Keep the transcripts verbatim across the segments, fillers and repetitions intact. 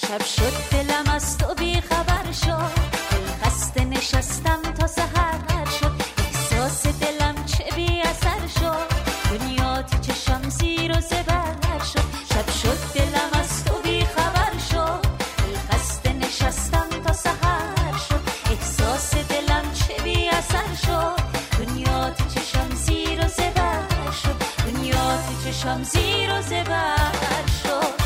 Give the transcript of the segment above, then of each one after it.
شب شد دلم از تو بی خبر شد، دل خسته نشستم تا سحر شد، احساس دلم چه بی اثر شد، دنیا تو چشم زیر و زبر شد. شب شد دلم از تو بی خبر شد، دل خسته نشستم تا سحر شد، احساس دلم چه بی اثر شد، دنیا تو چشم زیر و زبر شد، دنیا تو چشم زیر و زبر شد.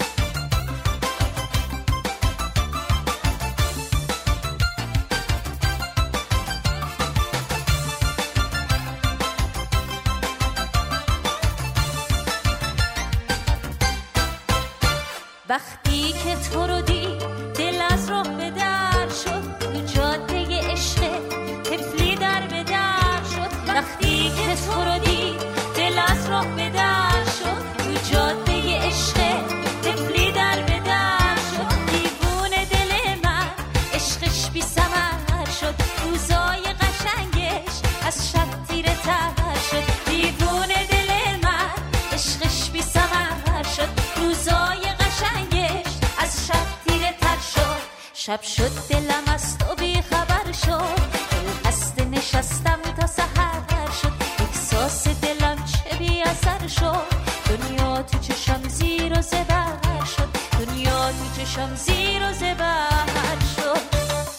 وقتی که تو رو دید دل از راه به در شد، تو جاده عشق طفلی در به در شد. وقتی که تو رو دید دل از راه به در شد، تو جاده عشق طفلی در به در شد. دیوونه دل من عشقش بی ثمر شد، روزای قشنگش از شب تیره تر شد. دیوونه دل من عشقش بی ثمر شد، روزای شب شد دلم از تو بی خبر شد، دل خسته نشستم تا سحر شد، احساس دلم چه بی اثر شد، دنیا تو چشم زیر و زبر شد، دنیا تو چشم زیر و زبر شد.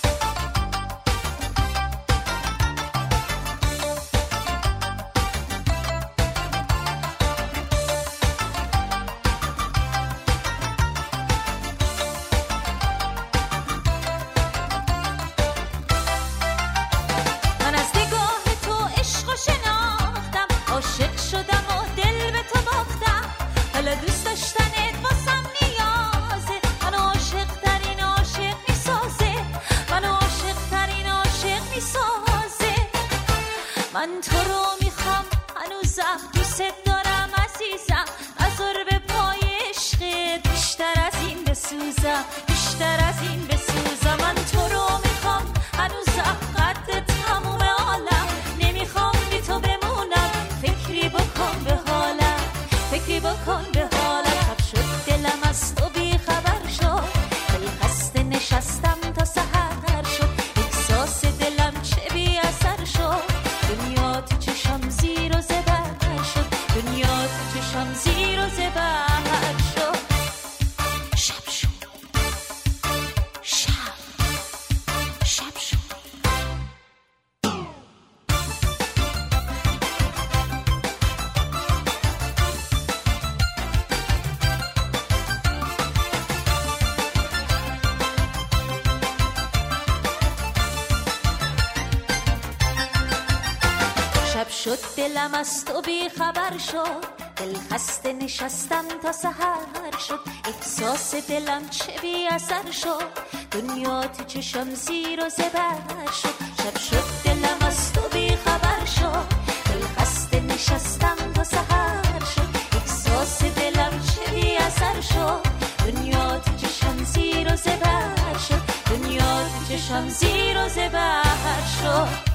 من تو رو میخوام هنوزم، دوست دارم عزیزم، نذار به پای عشقت بیشتر از این بسوزم، بیشتر از این بسوزم. من تو رو میخوام هنوزم، قد تموم عالم، نمیخوام بی تو بمونم، فکری بکن به حالم، فکری بکن به حالم. شب شد دلم از تو بی خبر شد، دل خسته نشستم تا سحر شد، احساس دلم چه بی اثر شد، دنیا تو چشم زیر و زبر شد، دنیا تو چشم زیر و زبر شد. شب شد، شب، شب شد. شب شد دلم از تو بی خبر شد، دل خسته نشستم تا سحر شد، احساس دلم چه بی اثر شد، دنیا تو چشم زیر و زبر شد. شب شد دلم از تو بی خبر شد، دل خسته نشستم تا سحر شد، احساس دلم چه بی اثر شد، دنیا تو چشم زیر و زبر شد، دنیا تو چشم زیر و زبر شد.